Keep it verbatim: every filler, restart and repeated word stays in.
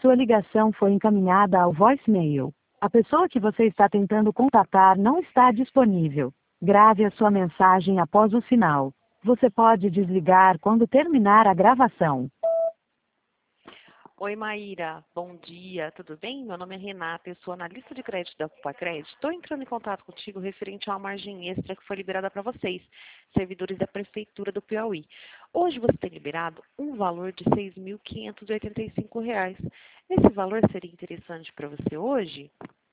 Sua ligação foi encaminhada ao voicemail. A pessoa que você está tentando contatar não está disponível. Grave a sua mensagem após o sinal. Você pode desligar quando terminar a gravação. Oi, Maíra. Bom dia, tudo bem? Meu nome é Renata, eu sou analista de crédito da Ocupa Crédito. Estou entrando em contato contigo referente a uma margem extra que foi liberada para vocês, servidores da Prefeitura do Piauí. Hoje você tem liberado um valor de seis mil quinhentos e oitenta e cinco reais. Esse valor seria interessante para você hoje?